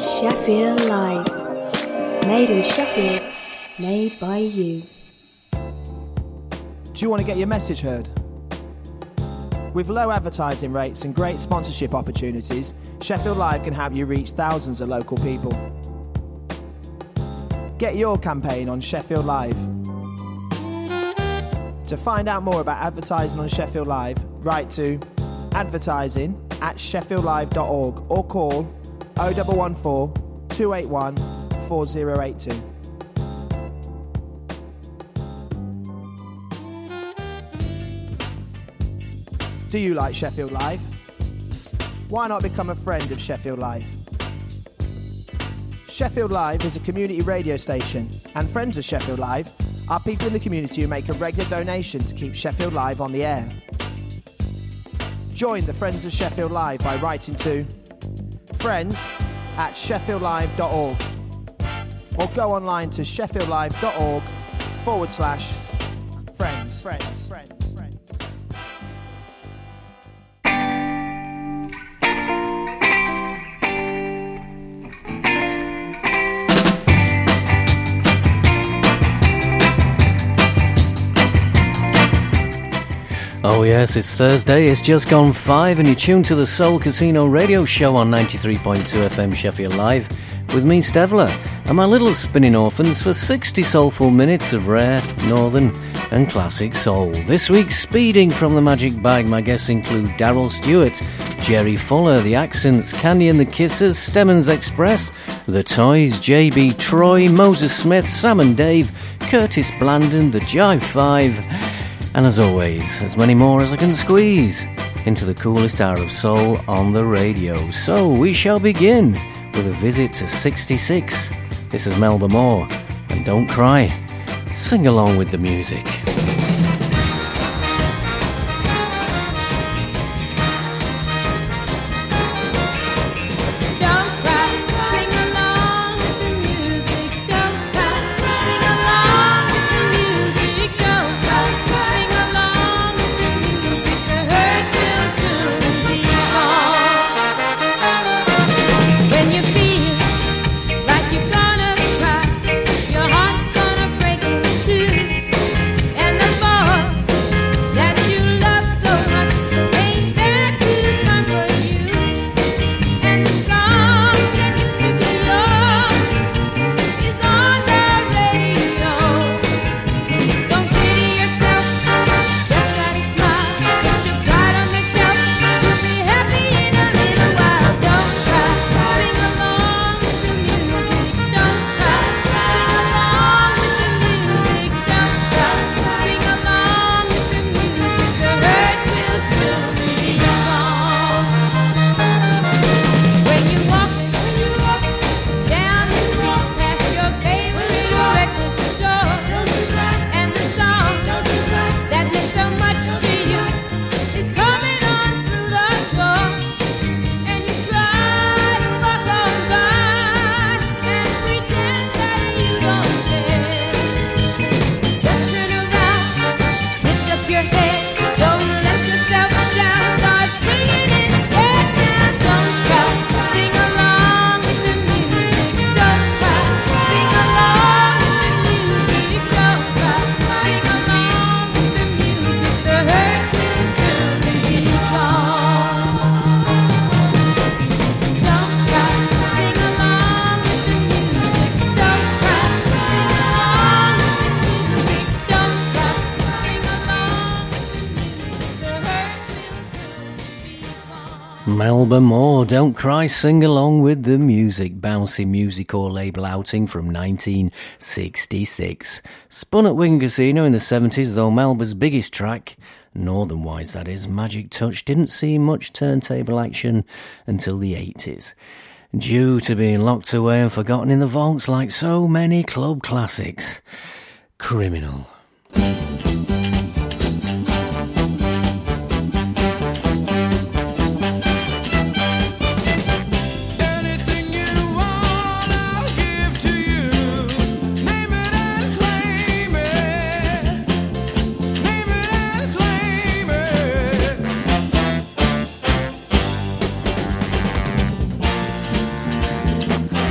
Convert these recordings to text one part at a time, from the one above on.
Sheffield Live. Made in Sheffield, made by you. Do you want to get your message heard? With low advertising rates and great sponsorship opportunities, Sheffield Live can help you reach thousands of local people. Get your campaign on Sheffield Live. To find out more about advertising on Sheffield Live, write to advertising@sheffieldlive.org or call 0114 281 4082. Do you like Sheffield Live? Why not become a friend of Sheffield Live? Sheffield Live is a community radio station, and friends of Sheffield Live are people in the community who make a regular donation to keep Sheffield Live on the air. Join the Friends of Sheffield Live by writing to friends@sheffieldlive.org or go online to sheffieldlive.org/friends. Oh yes, it's Thursday, it's just gone 5 and you're tuned to the Soul Casino radio show on 93.2 FM Sheffield Live with me, Stevler, and my little spinning orphans for 60 soulful minutes of rare, northern and classic soul. This week, speeding from the magic bag, my guests include Daryl Stewart, Jerry Fuller, The Accents, Candy and the Kissers, Stemmons Express, The Toys, JB Troy, Moses Smith, Sam and Dave, Curtis Blandon, The Jive 5... and as always, as many more as I can squeeze into the coolest hour of soul on the radio. So we shall begin with a visit to 66. This is Melba Moore, and don't cry, sing along with the music. Melba Moore, Don't Cry, Sing Along with the Music, bouncy music-hall label outing from 1966. Spun at Wigan Casino in the 70s, though Melba's biggest track, Northern-wise that is, Magic Touch, didn't see much turntable action until the 80s, due to being locked away and forgotten in the vaults like so many club classics. Criminal. Come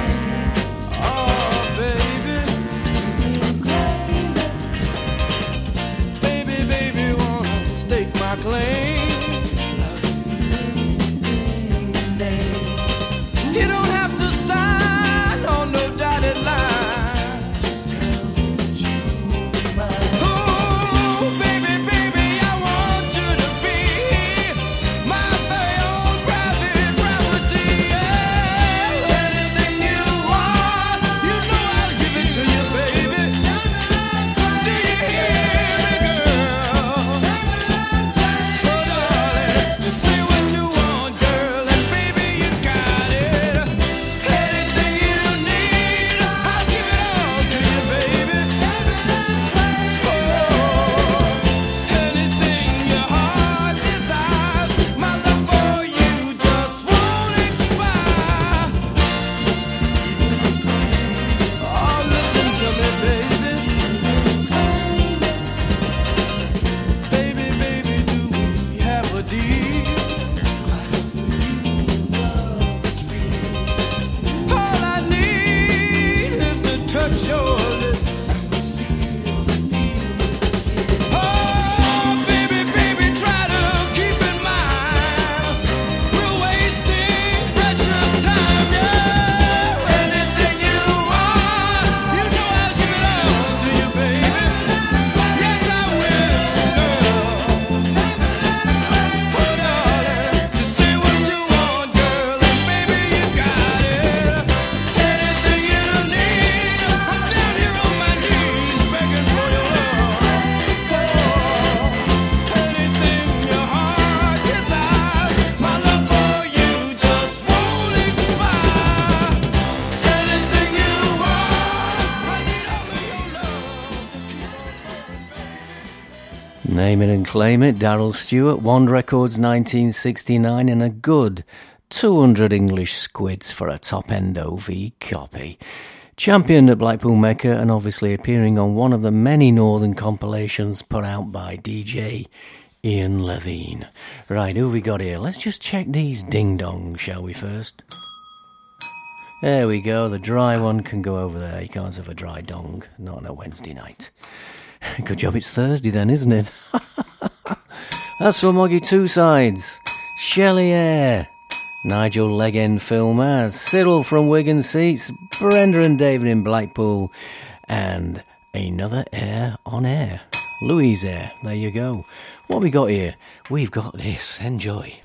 Name It and Claim It, Darryl Stewart, Wand Records 1969, and a good 200 English squids for a top-end OV copy. Championed at Blackpool Mecca and obviously appearing on one of the many Northern compilations put out by DJ Ian Levine. Right, who have we got here? Let's just check these ding-dongs, shall we, first? There we go, the dry one can go over there. You can't have a dry dong, not on a Wednesday night. Good job it's Thursday then, isn't it? That's for Moggy Two Sides, Shelley Eyre, Nigel Legend Filmer, Cyril from Wigan Seats, Brenda and David in Blackpool, and another Eyre on air, Louise Eyre. There you go. What we got here? We've got this. Enjoy.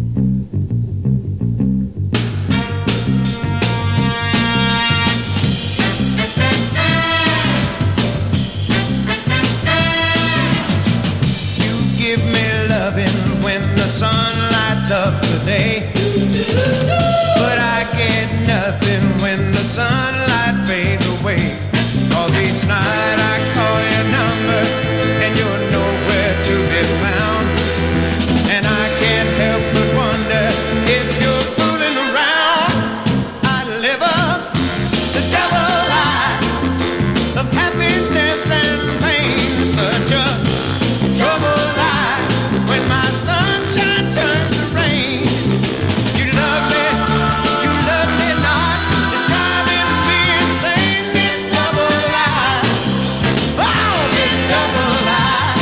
Give me loving when the sun lights up the day, but I get nothing when the sunlight fades away. 'Cause each night I call your number and you're nowhere to be found, and I can't help but wonder if you're fooling around. I live up the double life of happiness and pain, such a trouble life when my sunshine turns to rain. You love me not, it's driving me insane. This double life, oh, this double life.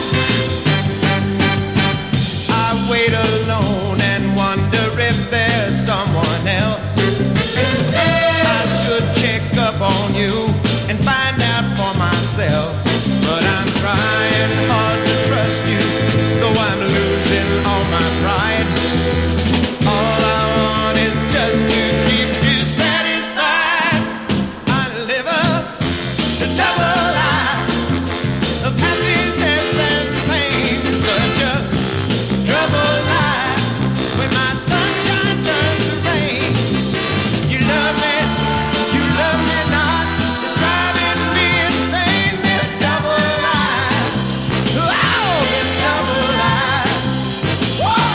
I wait alone and wonder if there's someone else. I should check up on you and find out for myself, but I'm trying hard to trust you, though I'm losing all my pride. All I want is just to keep you satisfied. I live up the double life of happiness and pain, such a trouble life when my sunshine turns to rain. You love me not, it's driving me insane. This double life, oh, this double life, whoa.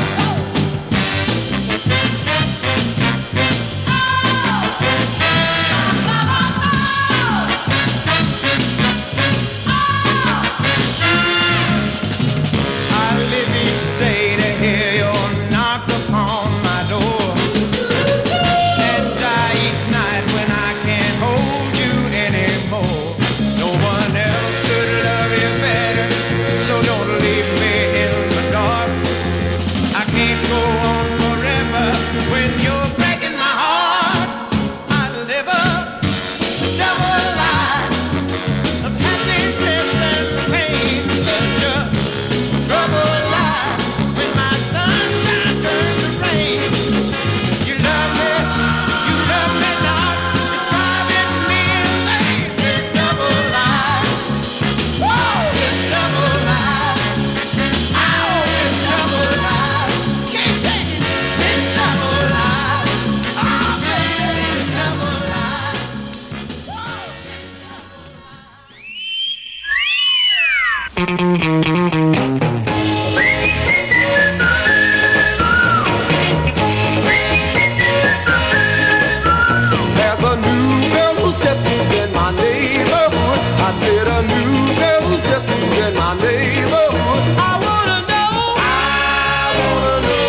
I live each day to hear your knock upon my door, and die each night when I can't hold you anymore. No one else could love you better, so don't leave me in the dark. I can't go on forever when you're breaking my heart. I live up the double life of happiness and pain, such a trouble life when my sunshine turns to rain. You love me not, it's driving me insane. This double life, whoa, this double life, oh, this double life, can't take it. This double life, oh, baby, this double life, whoa, this double life. There's a new girl who's just moved in my neighborhood. I said a new girl who's just moved in my neighborhood. I wanna know, I wanna know,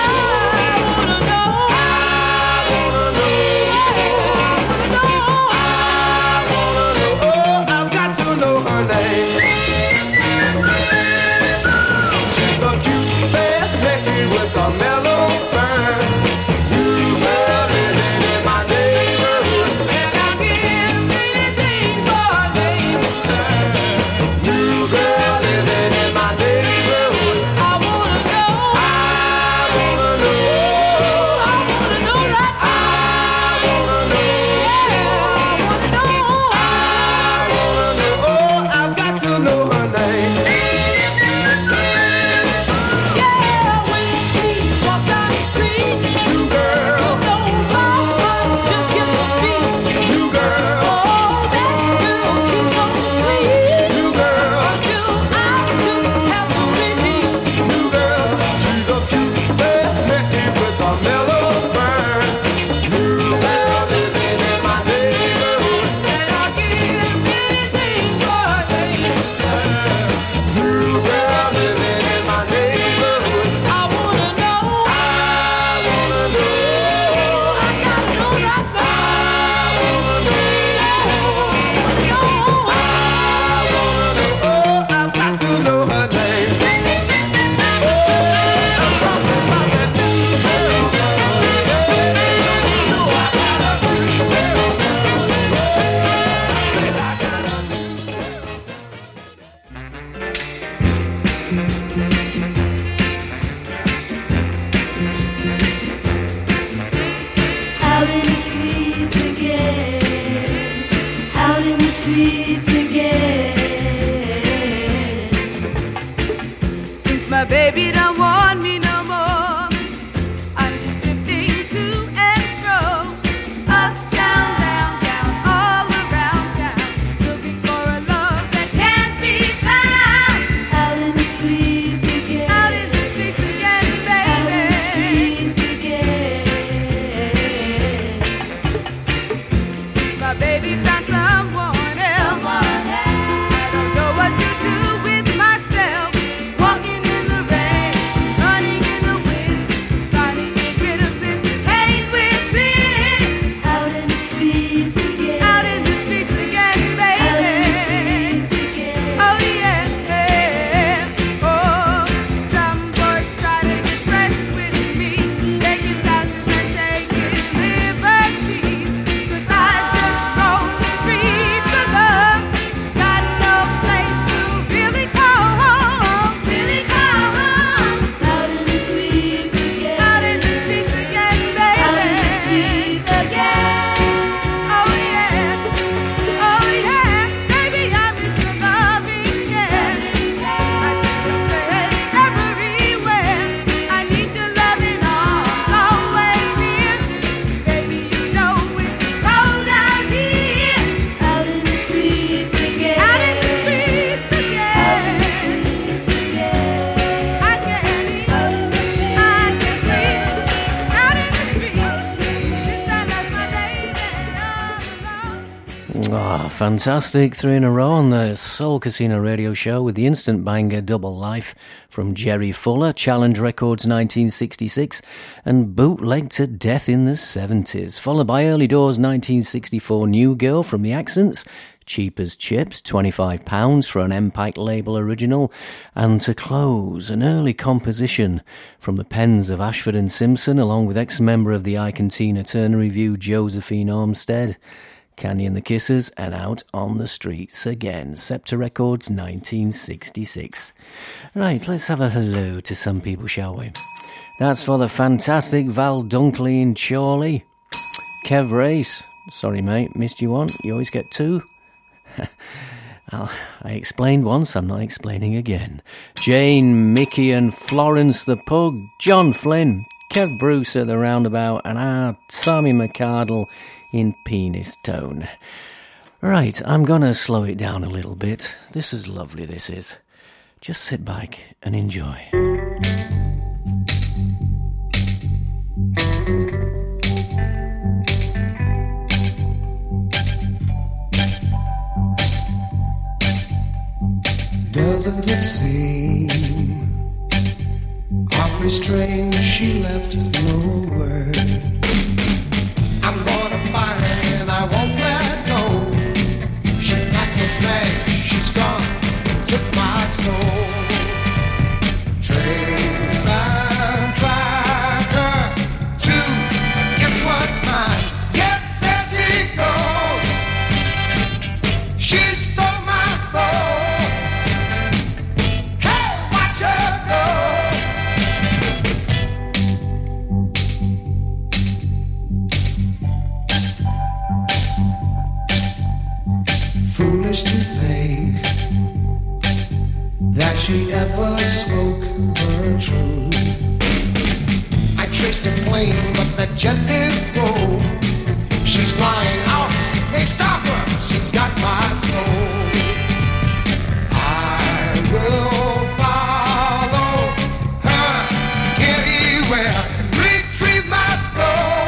I wanna know, I wanna know, I wanna know, oh, I've got to know her name. the streets again, out in the streets again. Since my baby don't want me no more, I'm just drifting to and fro, up, down, down, down, all around town, looking for a love that can't be found. Out in the streets again, out in the streets again, baby. Out in the streets again. Since my baby found someone else, I don't know what to do with myself. Walking in the rain, running in the wind, trying to get rid of this hate within. Out in the streets again, out in the streets again, baby. Out in the streets again. Oh yeah. Oh, some boys try to get fresh with me, taking chances and taking liberties. 'Cause I just roam the streets of love, got no place to really call home, really call home. Out in the streets again, out in the streets again, baby. Out in the streets again. Oh yeah, oh yeah, baby, I miss your loving, yeah. I see your face everywhere. I need your loving arms always near. Baby, you know it's cold out here. Out in the streets again, out in the streets again. I can't eat, I can't sleep. Out in the streets since I left my baby all alone. Ah, fantastic. 3 in a row on the Soul Casino radio show with the instant banger Double Life from Jerry Fuller, Challenge Records 1966, and Bootleg to Death in the 70s, followed by Early Doors 1964 New Girl from the Accents, Cheap as Chips, £25 for an Impact label original, and to close, an early composition from the pens of Ashford and Simpson, along with ex-member of the Ike and Tina Turner Revue, Josephine Armstead, Candy and the Kissers, and Out on the Streets Again, Scepter Records 1966. Right, let's have a hello to some people, shall we? That's for the fantastic Val Dunkley in Chorley. Kev Race, sorry mate, missed you one, you always get two. I explained once, I'm not explaining again. Jane, Mickey and Florence the Pug, John Flynn, Kev Bruce at the Roundabout, and Tommy McCardle in Penis Tone. Right, I'm gonna slow it down a little bit. This is lovely, this is. Just sit back and enjoy. Doesn't it seem awfully strange she left no word? I'm gonna find her and I won't let go. She's packed her bag, she's gone, took my soul. Trace and track her to get what's mine. Yes, there she goes. She stole my soul. Foolish to think that she ever spoke her truth. I traced her plane, but the jet didn't go. She's flying out, they stop her, she's got my soul. I will follow her anywhere and retrieve my soul.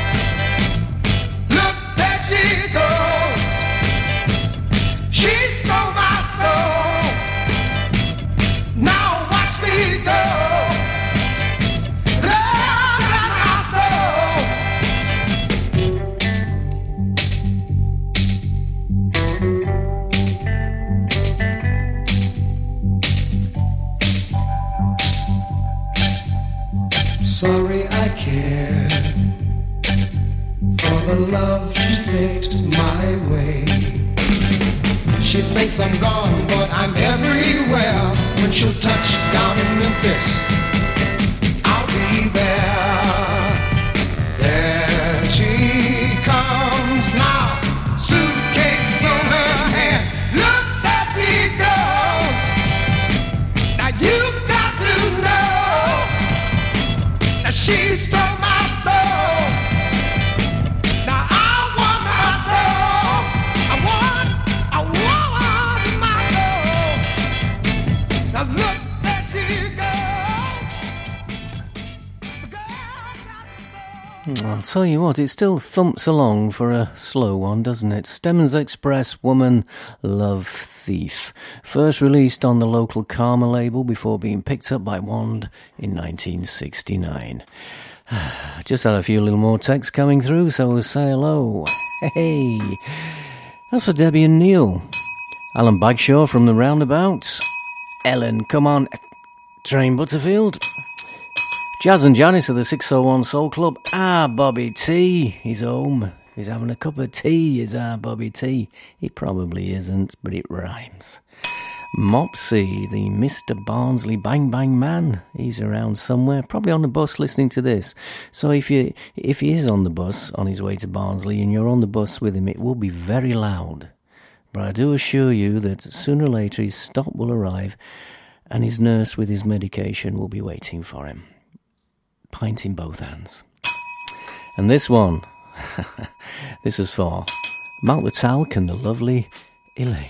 Look, there she goes. She stole my soul. Now watch me go. Love my soul. Sorry I care for the love she faked my way. She thinks I'm gone, but I'm everywhere. When she'll touch down in Memphis, I'll be there. There she tell you what, it still thumps along for a slow one, doesn't it? Stems Express Woman Love Thief. First released on the local Karma label before being picked up by Wand in 1969. Just had a few little more texts coming through, so we'll say hello. Hey, that's for Debbie and Neil. Alan Bagshaw from the Roundabout. Ellen, come on, Train Butterfield. Jazz and Janice of the 601 Soul Club. Bobby T. He's home. He's having a cup of tea, is Bobby T. He probably isn't, but it rhymes. Mopsy, the Mr. Barnsley Bang Bang Man. He's around somewhere, probably on the bus listening to this. So if he is on the bus on his way to Barnsley and you're on the bus with him, it will be very loud. But I do assure you that sooner or later his stop will arrive and his nurse with his medication will be waiting for him. Pint in both hands. And this one, this is for Mark the Talc and the lovely Elaine.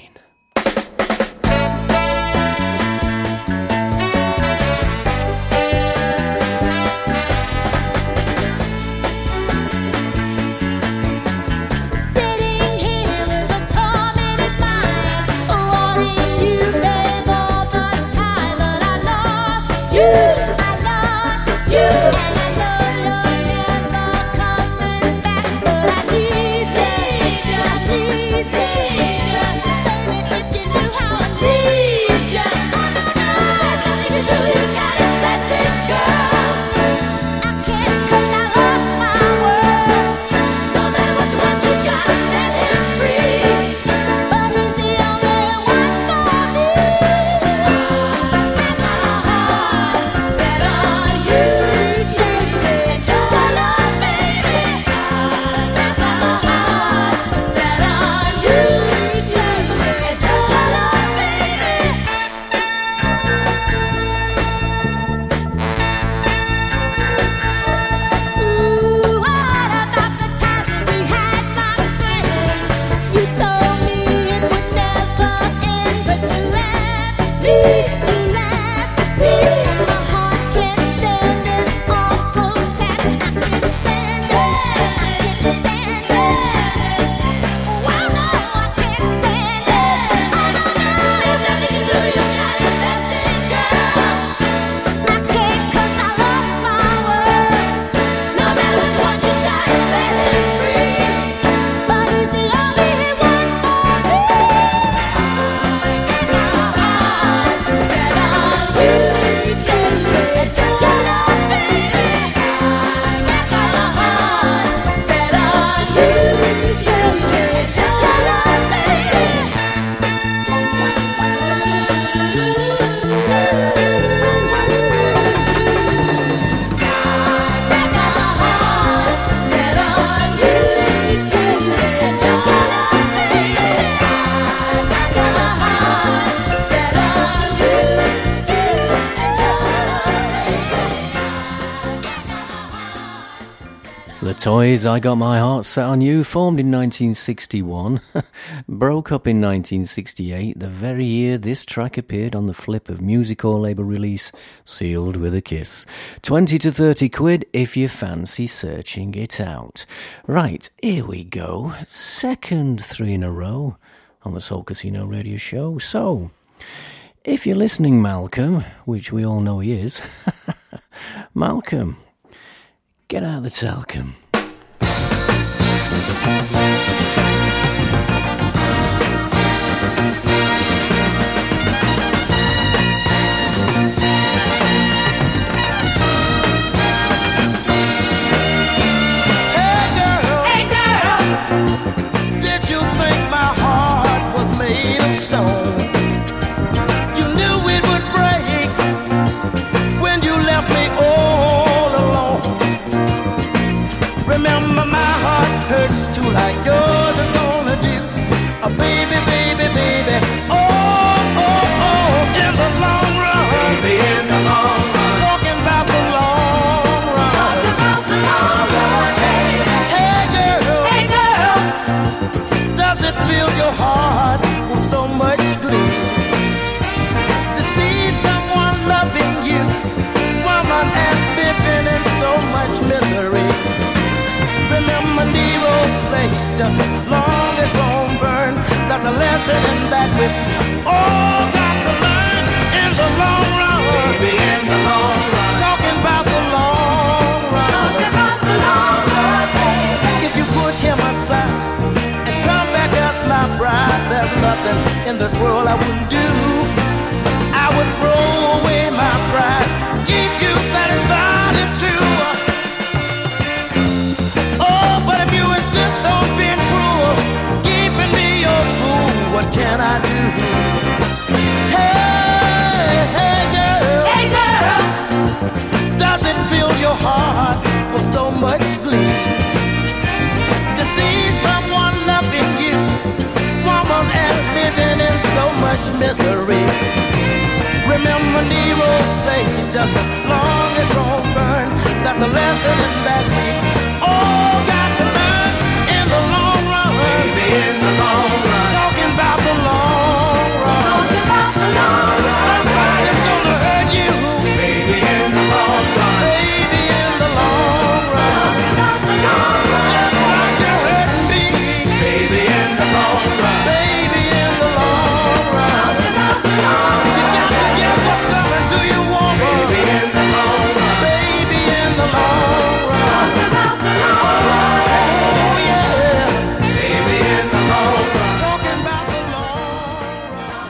Toys, I Got My Heart Set on You, formed in 1961, broke up in 1968, the very year this track appeared on the flip of music hall label release, Sealed with a Kiss. 20 to 30 quid if you fancy searching it out. Right, here we go. Second 3 in a row on the Soul Casino Radio Show. So, if you're listening, Malcolm, which we all know he is, Malcolm, get out the talcum. just as long as don't burn. That's a lesson in that we've all got to learn in the long run. Baby, in the long run. Talking about the long run. Talking about the long run, baby. If you put him aside and come back as my bride, there's nothing in this world I wouldn't do. I would throw away my pride, keep you satisfied and true. Oh, but if you insist on being cruel, keeping me your fool, what can I do? Hey, hey girl, hey girl, does it fill your heart with so much glee to see someone loving you, woman, and living in so much misery? Remember Nero's place, just as long as don't burn. That's a lesson in that we all got to learn in the long run. Baby, in the long run. Talking about the long run. Talking about the long run. Somebody's gonna hurt you. Baby, in the long run. Baby, in the long run. Talking about the long run. Just like you're hurting me. Baby, in the long run. Baby, in the long run. Talking about the long run. What's coming to you, woman? Baby, in the long run. Baby, in the long run. Talking about the long run. Oh, yeah. Baby, in the long run. Talking about the long run.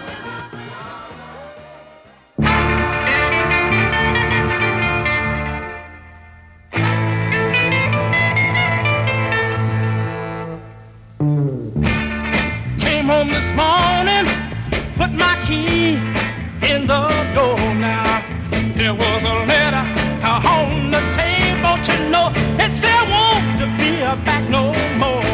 Came home this morning, put my key in the door now. There was a letter on the table, you know. It said, won't be back no more.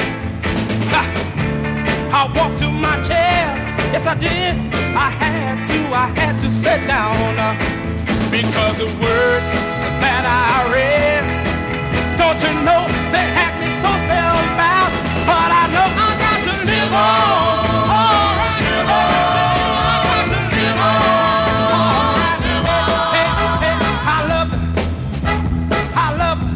I walked to my chair, yes I did. I had to sit down because the words that I read, don't you know, they had me so spellbound. But I know I got to live on. All right, live on. I got to live on. All right, live on. Hey, hey, I love her. I love her.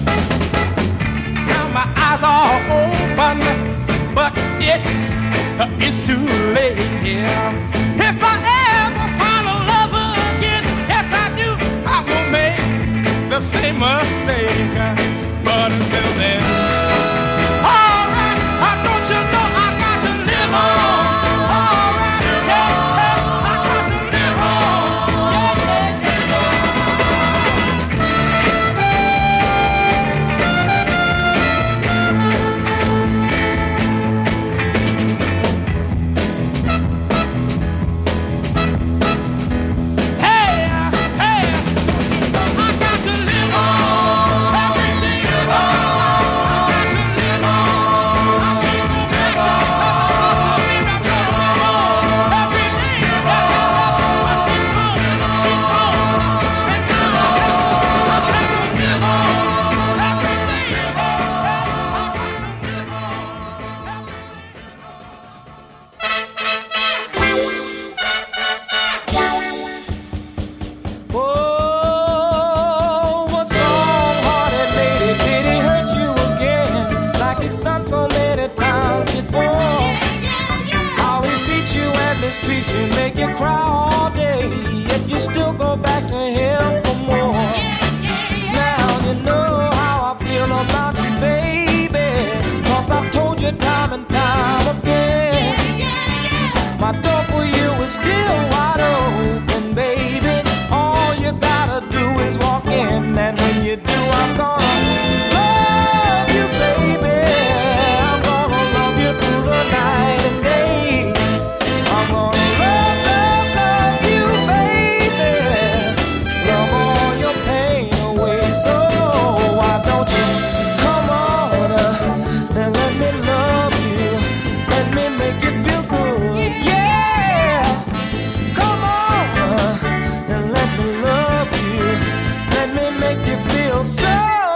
Now my eyes are open, but it's too late here. If I ever find a lover again, yes I do, I will make the same mistake. But until then, all right, don't you know I got to live on? All right, yeah, yeah, I got to live on. Yeah, yeah, mistreats you, make you cry all day, yet you still go back to him for more. Now you know how I feel about you, baby, 'cause I've told you time and time again. My door for you is still wide open, baby. All you gotta do is walk in, and when you do, I'm gonna love you, baby. I'm gonna love you through the night and day. I'm gonna love you, baby. Love all your pain away. So why don't you come on and let me love you? Let me make you feel good. Yeah, come on and let me love you. Let me make you feel so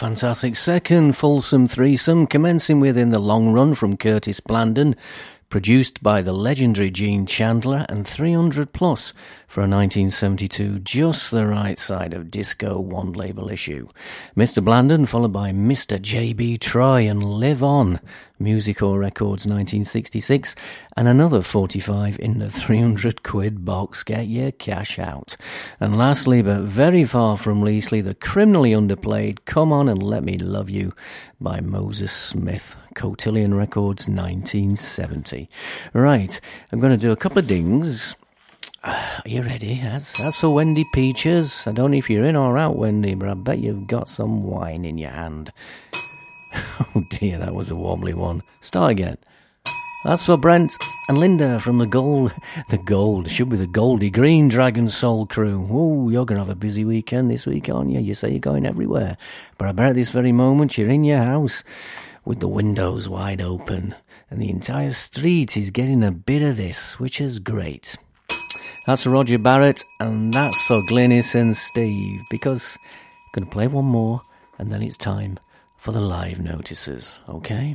fantastic second fulsome threesome, commencing with In the Long Run from Curtis Blandon, produced by the legendary Gene Chandler, and 300 Plus for a 1972 just the right side of disco one label issue. Mr. Blandon followed by Mr. J.B. Troy and Live On, Musical Records 1966, and another 45 in the 300 quid box. Get your cash out. And lastly, but very far from leastly, the criminally underplayed Come On and Let Me Love You by Moses Smith, Cotillion Records 1970. Right, I'm going to do a couple of dings. Are you ready? That's a Wendy Peaches. I don't know if you're in or out, Wendy, but I bet you've got some wine in your hand. Oh dear, that was a wobbly one. Start again. That's for Brent and Linda from the Gold, should be the Goldie Green Dragon Soul crew. Oh, you're going to have a busy weekend this week, aren't you? You say you're going everywhere. But I bet at this very moment you're in your house with the windows wide open and the entire street is getting a bit of this, which is great. That's for Roger Barrett, and that's for Glynis and Steve, because I'm going to play one more, and then it's time for the live notices, okay?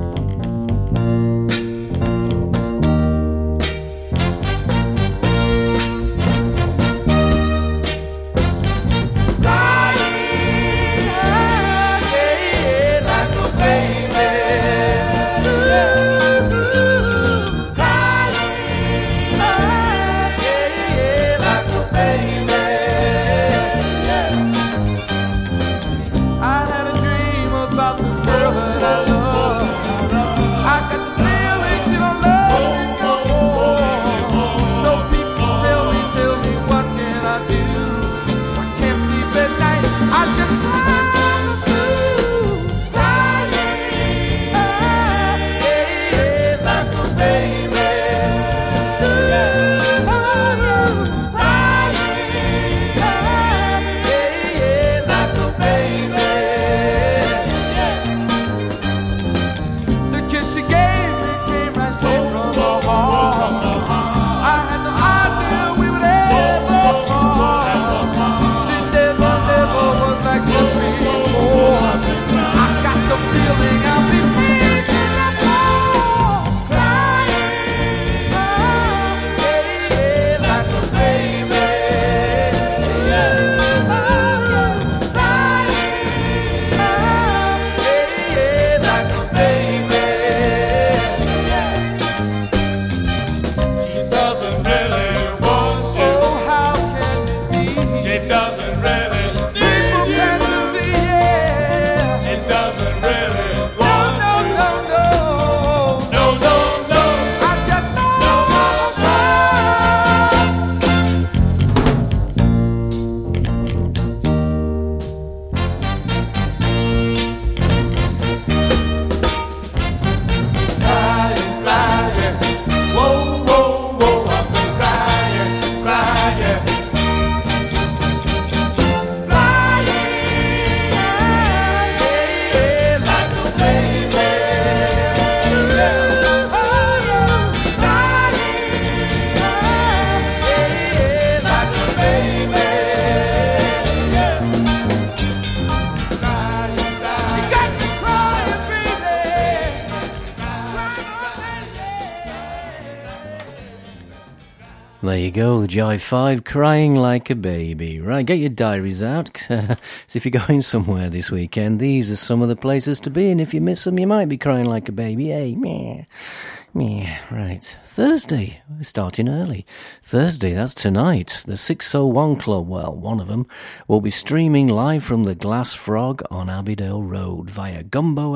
There you go, the Jive 5, Crying Like a Baby. Right, get your diaries out. So if you're going somewhere this weekend, these are some of the places to be, and if you miss them, you might be crying like a baby. Hey, meh. Meh. Right, Thursday, we're starting early. Thursday, that's tonight. The 601 Club, well, one of them, will be streaming live from the Glass Frog on Abbeydale Road via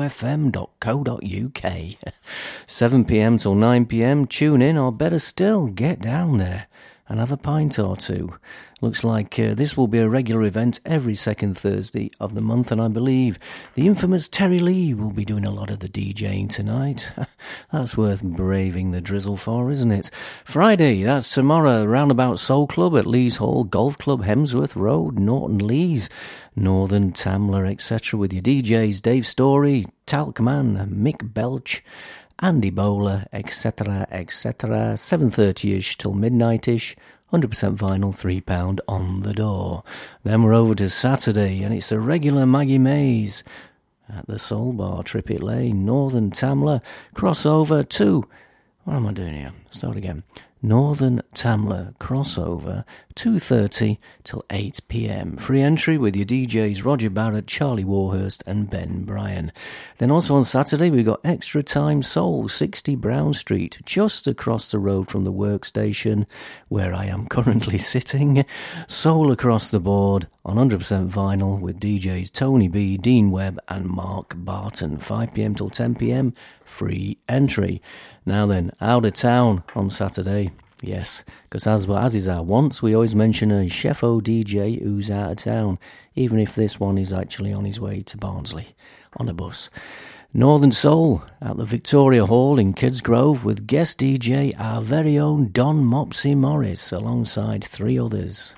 gumbofm.co.uk. 7pm till 9pm, tune in, or better still, get down there and have a pint or two. Looks like this will be a regular event every second Thursday of the month, and I believe the infamous Terry Lee will be doing a lot of the DJing tonight. That's worth braving the drizzle for, isn't it? Friday, that's tomorrow, Roundabout Soul Club at Lees Hall Golf Club, Hemsworth Road, Norton Lees, Northern Tamler, etc. with your DJs Dave Story, Talkman, Mick Belch, Andy Bowler, etc., etc., 7:30ish till midnight-ish 100% vinyl, £3 on the door. Then we're over to Saturday, and it's the regular Maggie Mays at the Soul Bar, Trippett Lane, Northern Tamla, crossover to... What am I doing here? Start again. Northern Tamla crossover, 2:30 till 8 p.m. Free entry with your DJs Roger Barrett, Charlie Warhurst and Ben Bryan. Then also on Saturday we've got Extra Time Soul, 60 Brown Street, just across the road from the workstation where I am currently sitting. Soul across the board on 100% vinyl with DJs Tony B, Dean Webb and Mark Barton. 5 p.m. till 10 p.m. free entry. Now then, out of town on Saturday. Yes, because as is our wont, we always mention a chef-o DJ who's out of town, even if this one is actually on his way to Barnsley on a bus. Northern Soul at the Victoria Hall in Kidsgrove with guest DJ our very own Don Mopsy Morris alongside 3 others.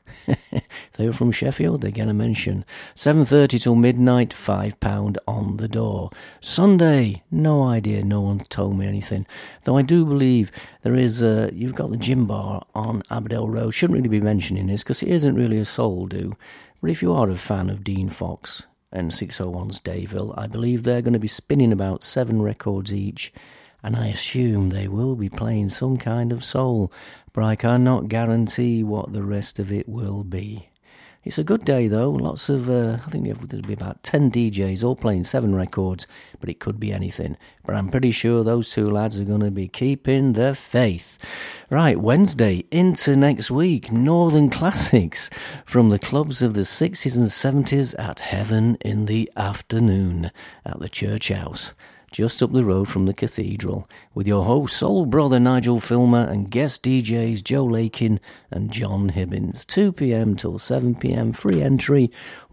If they were from Sheffield, they get a mention. 7:30 till midnight, £5 on the door. Sunday, no idea, no one told me anything. Though I do believe there is, you've got the gym bar on Aberdale Road. Shouldn't really be mentioning this because it isn't really a soul do. But if you are a fan of Dean Fox and 601's Dayville, I believe they're going to be spinning about 7 records each. And I assume they will be playing some kind of soul, but I cannot guarantee what the rest of it will be. It's a good day though, lots of, I think there'll be about 10 DJs all playing 7 records, but it could be anything. But I'm pretty sure those 2 lads are going to be keeping the faith. Right, Wednesday into next week, Northern Classics from the clubs of the 60s and 70s at Heaven in the Afternoon at the Church House, just up the road from the cathedral, with your host, soul brother Nigel Filmer, and guest DJs Joe Lakin and John Hibbins. 2 p.m. till 7 p.m. Free entry,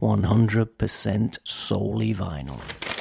100% soul-y vinyl.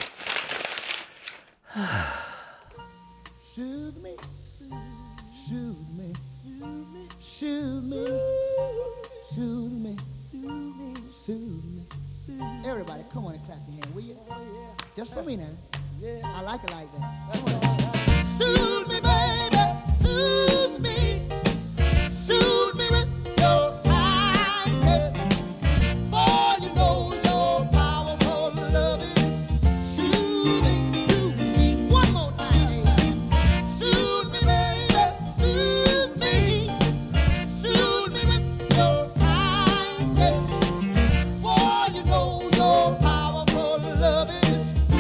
Shoot me, shoot me, shoot me, shoot me, shoot me. Everybody, come on and clap your hand, will you? Just for me now. I like it like that. Come on. Shoot me, baby, shoot me. Shoot me with your kindness. For you know your powerful love is shooting to me. One more time. Shoot me, baby, shoot me. Shoot me with your kindness. For you know your powerful love is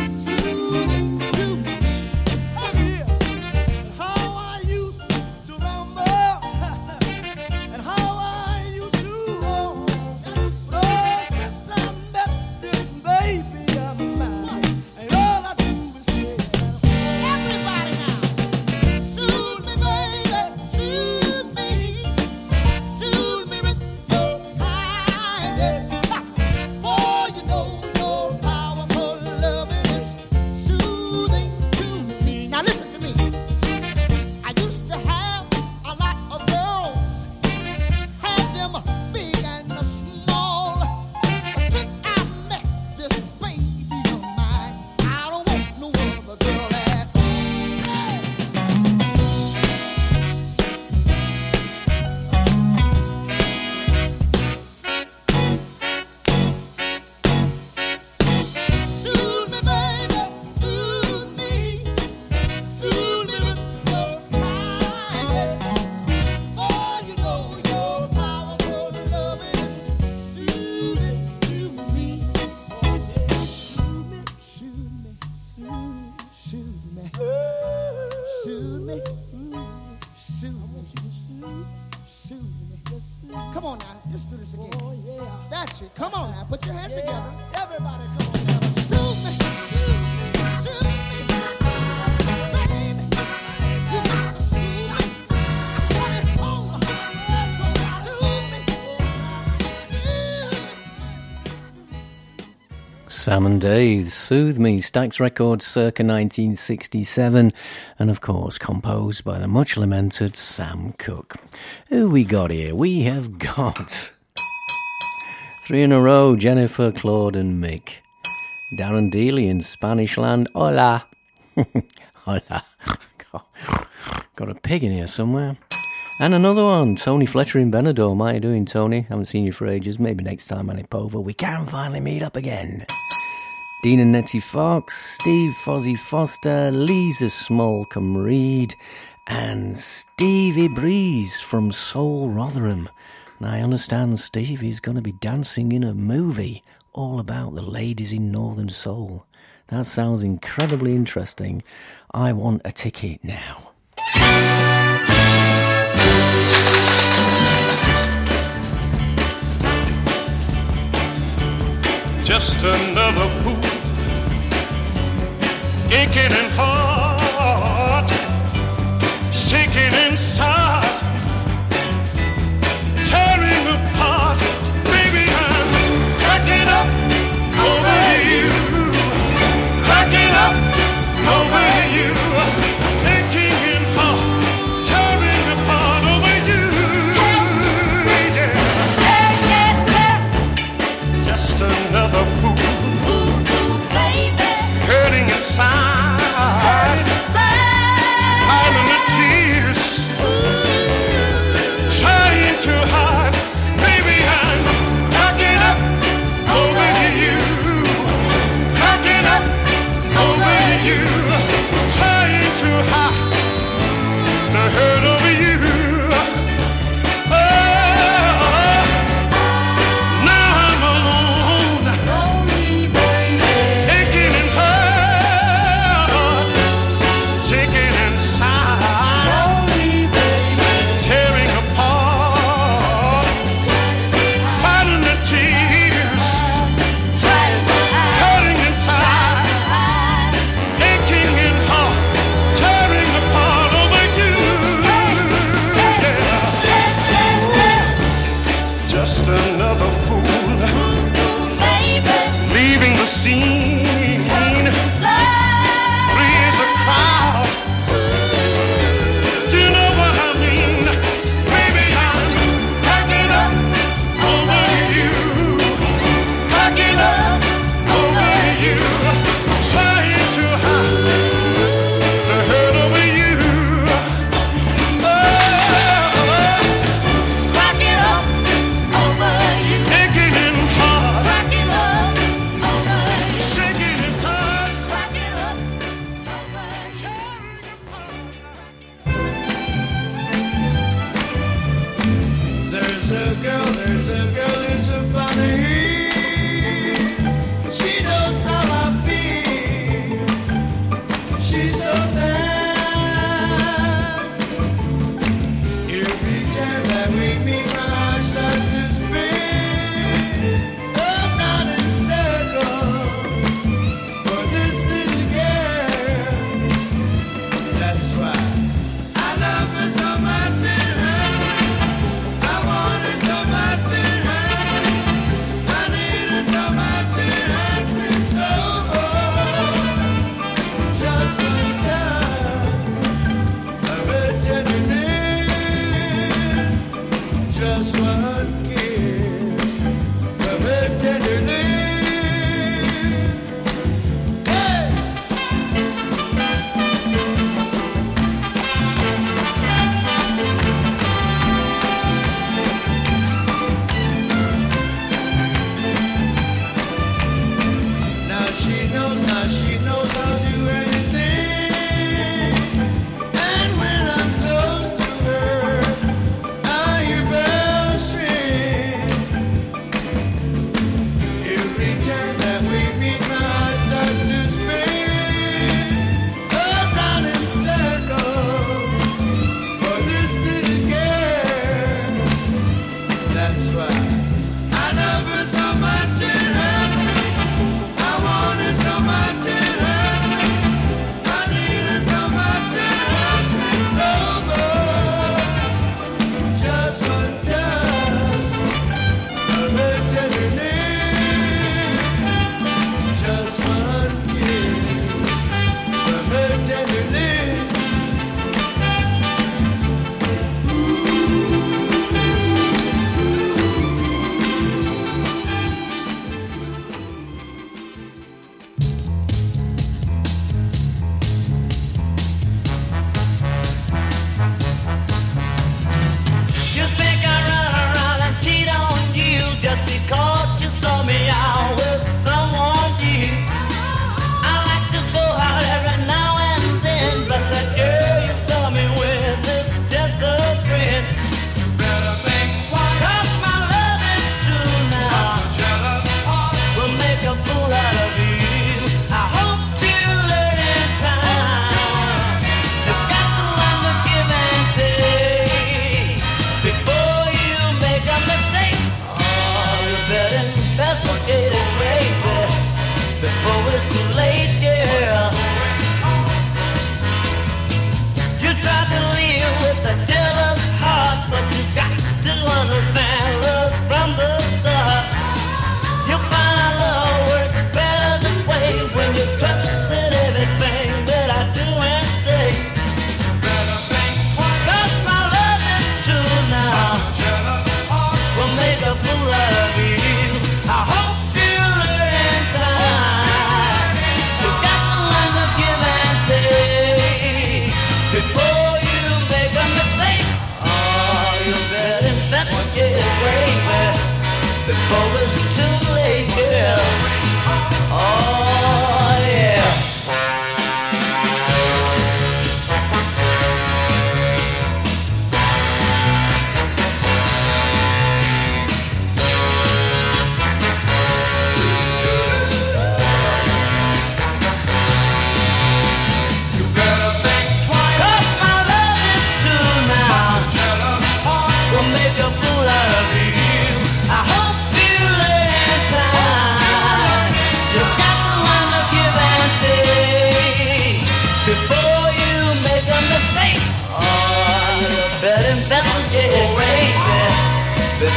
Come on now, let's do this again. Oh, yeah. That's it. Come on now, put your hands together. Everybody, come on now. Shoot me, shoot me, shoot me. Baby, you got to shoot me. I want it home. Sam and Dave, Soothe Me, Stax Records circa 1967, and of course composed by the much lamented Sam Cooke. Who we got here? We have got 3 in a row, Jennifer, Claude and Mick. Darren Dealey in Spanish land, hola. Hola. Got a pig in here somewhere. And another one, Tony Fletcher in Benidorm. How you doing, Tony? Haven't seen you for ages. Maybe next time on Ipova we can finally meet up again. Dean and Nettie Fox, Steve Fozzie Foster, Lisa Smallcombe Reed, and Stevie Breeze from Soul Rotherham. And I understand Stevie's going to be dancing in a movie all about the ladies in Northern Soul. That sounds incredibly interesting. I want a ticket now. Just another fool, aching in heart, shaking inside, tearing apart. Baby, I'm cracking up over you, cracking up over you, aching in heart, tearing apart over you. Yeah. Just another fool, hurting inside.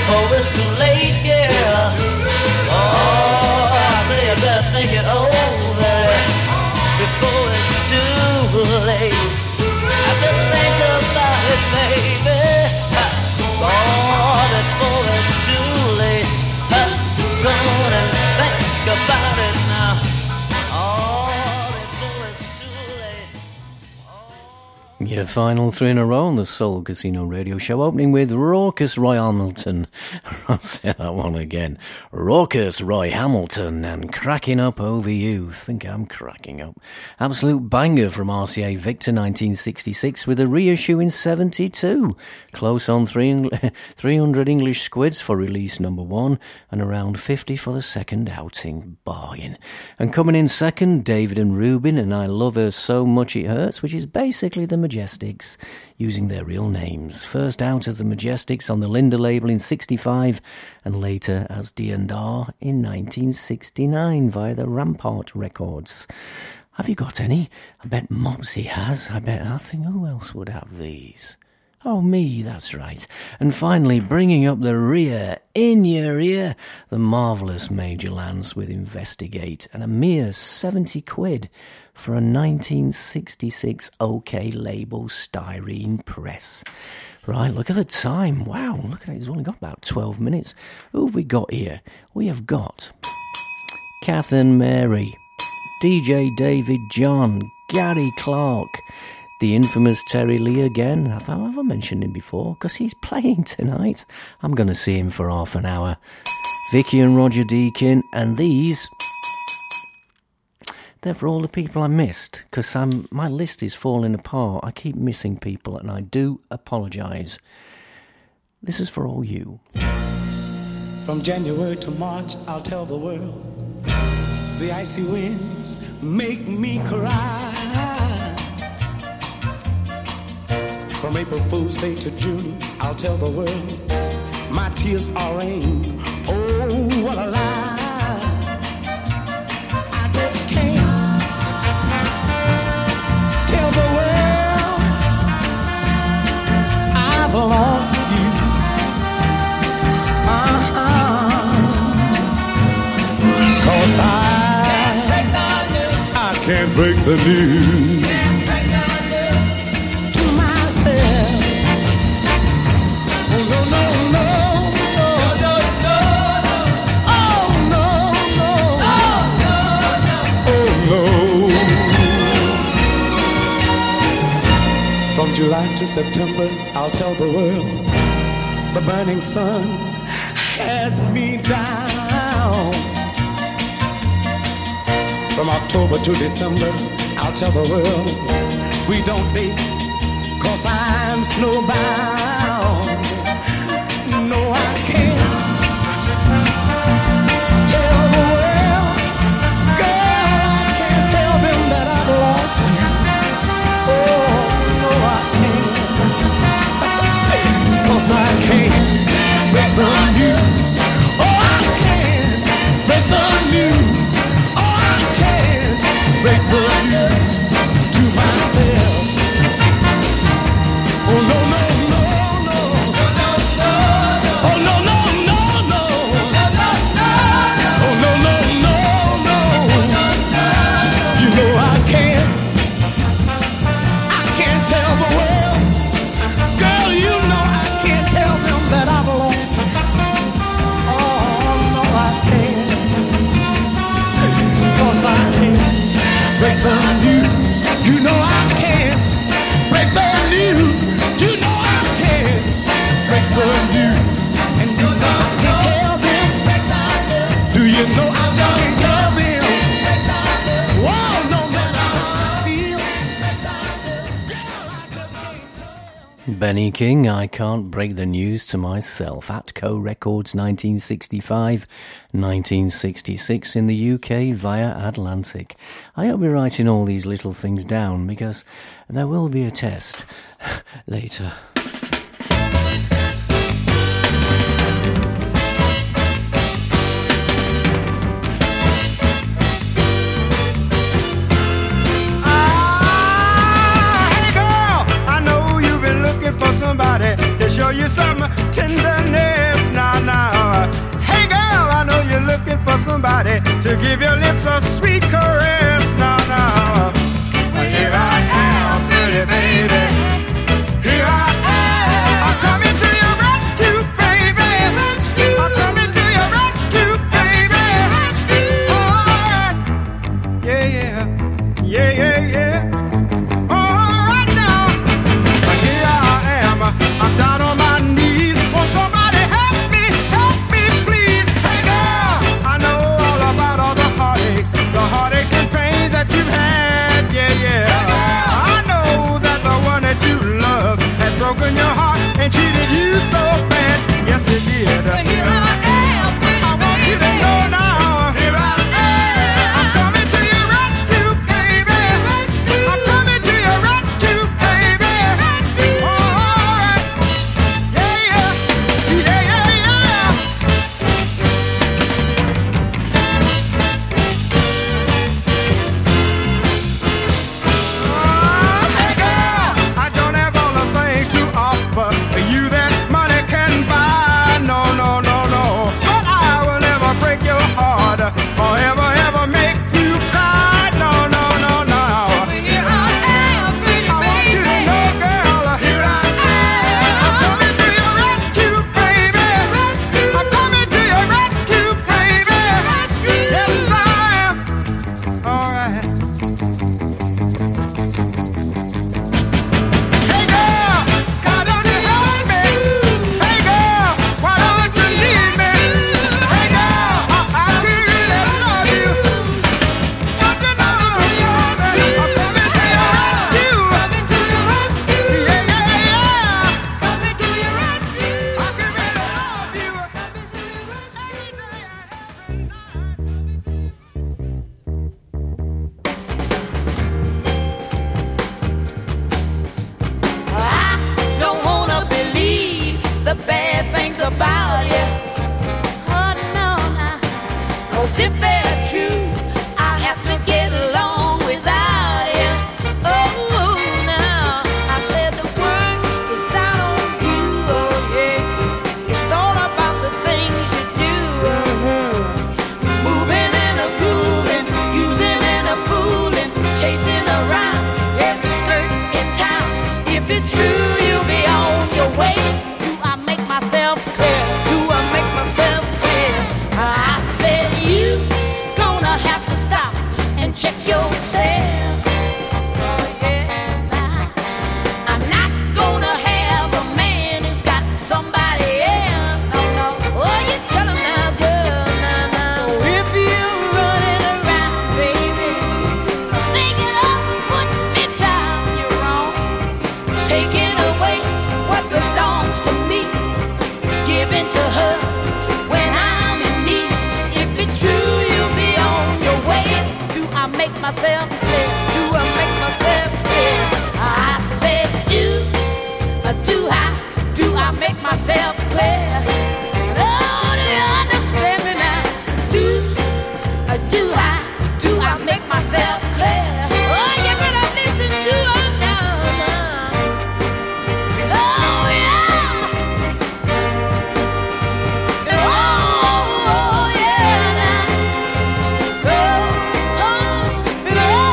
before it's too late, yeah. Oh, I say you better think it over before it's too late. I said think about it, baby. Oh, before it's too late. Go on and think about it now. Oh, before it's too late. Your final three in a row on the Soul Casino Radio Show, opening with Raucous Roy Hamilton. I'll say that one again. Raucous Roy Hamilton and Cracking Up Over You. Think I'm cracking up. Absolute banger from RCA Victor 1966 with a reissue in 72. Close on 300 English squids for release number 1 and around 50 for the second outing. Bargain. And coming in second, David and Rubin and I Love Her So Much It Hurts, which is basically the Majestics using their real names. First out as the Majestics on the Linda label in 65 and later as D&R in 1969 via the Rampart Records. Have you got any? I bet Mopsy has. I think who else would have these? Oh, me, that's right. And finally, bringing up the rear, in your ear, the marvellous Major Lance with Investigate and a mere 70 quid for a 1966 OK label styrene press. Right, look at the time. Wow, look at it. It's only got about 12 minutes. Who have we got here? We have got Kath and Mary, DJ David John, Gary Clark, the infamous Terry Lee again. Have I mentioned him before? Because he's playing tonight. I'm going to see him for half an hour. Vicky and Roger Deakin, and these, they're for all the people I missed, because my list is falling apart. I keep missing people, and I do apologise. This is for all you. From January to March, I'll tell the world, the icy winds make me cry. From April Fool's Day to June, I'll tell the world, my tears are rain. Oh, what a lie. I just can't tell the world I've lost you. Cause I can't break the news to myself. Oh, no, no, no, no, no, no. Oh, no, no, oh, no. From July to September, I'll tell the world, the burning sun has me down. From October to December, I'll tell the world, we don't date, cause I'm snowbound. No, I can't tell the world, girl, I can't tell them that I've lost you. Oh, no, I can't, cause I can't break the news. Oh, I can't break the news. Break the news to myself. Oh, no, no, no, no. Oh, no, no, no, no. Oh, no, no, no, no. You know I can't tell the world. Girl, you know I can't tell them that I've lost. Oh, no, I can't. Cause I can't break the news, you know I can't break the news, you know I can't break the news, and you know I can't tell them, do you know I just can't tell them, whoa, no matter how I feel, girl, I just can't tell them. Benny King, I Can't Break the News to Myself. Atco Records 1965, 1966 in the UK via Atlantic. I hope you're writing all these little things down because there will be a test later. For somebody to show you some tenderness. Now somebody to give your lips a sweet caress. Now, now, here I am, pretty baby. Here I am. I'm coming to your rescue, baby. I'm coming to your rescue, baby. All right. Yeah, yeah. Yeah, yeah, yeah. All right now. Here I am. I'm down on my knees. Won't somebody help me, please? Hey, girl, I know all about all the heartaches and pains that you've had. Yeah, yeah. Hey, girl, I know that the one that you love has broken your heart and treated you so bad. Yes, it did. Here I am, I want you to know now. Here I am. I'm coming to your rescue, baby. I'm coming to your rescue, baby. All right. Yeah, yeah. Yeah, yeah, yeah. Hey, girl, I don't have all the things to offer you that money can buy. No, no, no, no. But I will never break your heart or ever make you cry. No, no, no, no. Here I am, pretty baby. I want you to know, girl. Here I am. I'm coming to your rescue, baby. I'm coming to your rescue, baby. Yes, I am. All right. Hey, girl, why don't you help me? Hey, girl, why don't you leave me? Hey, girl, I really love you. Don't you know I'm coming to your rescue? Coming to your rescue. Yeah, yeah, yeah. Coming to your rescue. I can really love you. Coming to your I don't wanna believe the bad things about you. Oh no, no. 'Cause if they're true, I have to get along without you. Oh no, I said the word is out on you. Oh yeah, it's all about the things you do. Moving and a grooving, using and a fooling, chasing around every skirt in town. If it's true, you'll be on your way. Do I make myself clear? Do I make myself clear? I said you gonna have to stop and check yourself. Oh yeah, I'm not gonna have a man who's got somebody else. No, no. Oh, you tell him now, girl, now, now. If you're running around, baby, making up, putting me down, you're wrong. Taking away what belongs to me, giving to her when I'm in need. If it's true, you'll be on your way. Do I make myself clear? Do I make myself clear? I said do I make myself clear? Oh, do you understand me now? Do I make myself clear? Oh, you better listen to her now, now. Oh yeah. Oh yeah now. Oh, oh, oh.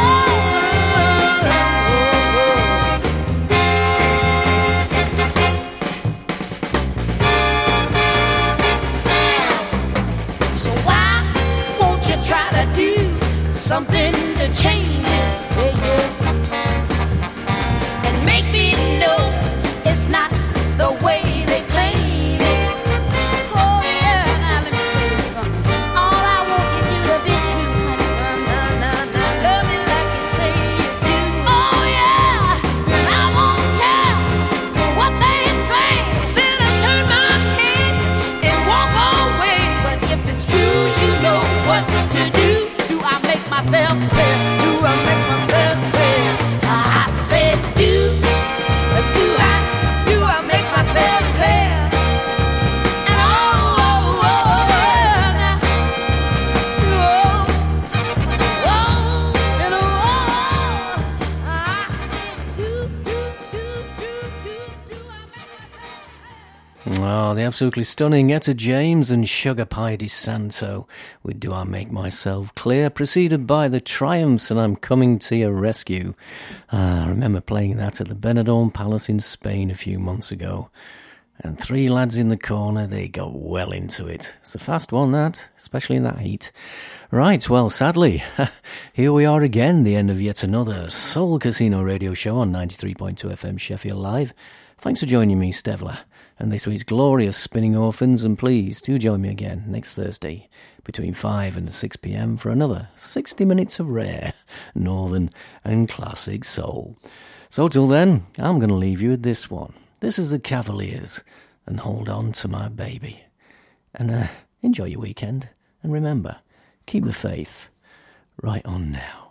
Oh, the absolutely stunning Etta James and Sugar Pie DeSanto with Do I Make Myself Clear, preceded by The Triumphs and I'm Coming to Your Rescue. I remember playing that at the Benidorm Palace in Spain a few months ago. And three lads in the corner, they got well into it. It's a fast one, that, especially in that heat. Right, well, sadly, here we are again, the end of yet another Soul Casino radio show on 93.2 FM Sheffield Live. Thanks for joining me, Stevler, and this week's glorious Spinning Orphans, and please do join me again next Thursday between 5 and 6 p.m. for another 60 minutes of rare, northern and classic soul. So till then, I'm going to leave you with this one. This is the Cavaliers, and Hold On to My Baby. And enjoy your weekend, and remember, keep the faith. Right on now.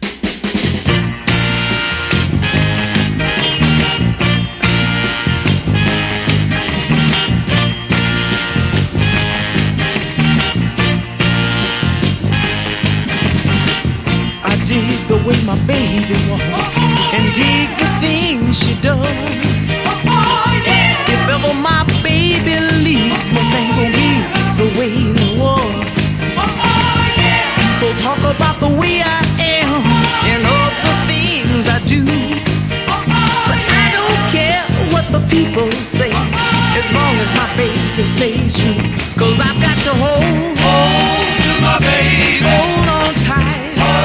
I dig the way my baby walks and dig the things she does. If ever my baby leaves me, things won't be the way it was. People talk about the way I am and all the things I do, but I don't care what the people say as long as my baby stays true. 'Cause I've got to hold to my baby, hold on tight.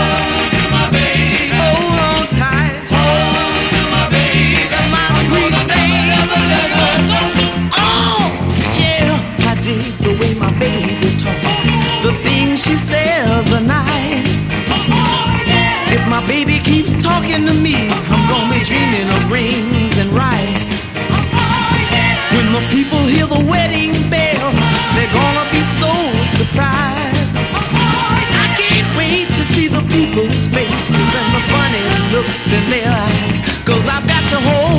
The way my baby talks, the things she says are nice. If my baby keeps talking to me, I'm gonna be dreaming of rings and rice. When the people hear the wedding bell, they're gonna be so surprised. I can't wait to see the people's faces and the funny looks in their eyes. 'Cause I've got to hold